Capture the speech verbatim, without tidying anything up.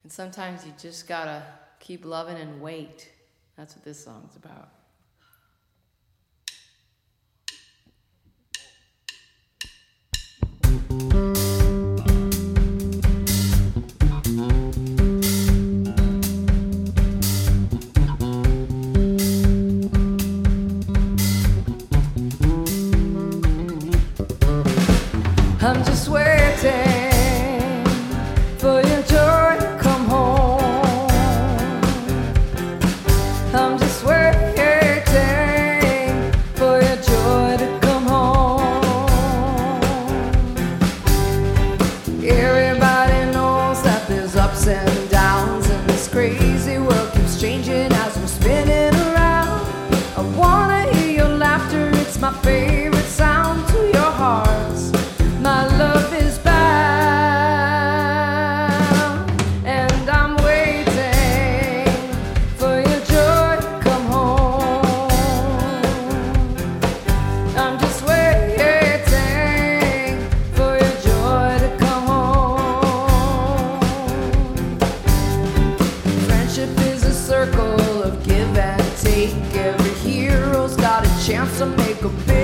And sometimes you just gotta keep loving and wait. That's what this song's about. I'm just waiting for your joy to come home. I'm just waiting for your joy to come home. Everybody knows that there's ups and downs, and this crazy world keeps changing as we're spinning around. I wanna hear your laughter, it's my favorite sound to your hearts. My love is bound, and I'm waiting for your joy to come home. I'm just waiting for your joy to come home. Friendship is a circle of give and take. Every hero's got a chance to make a big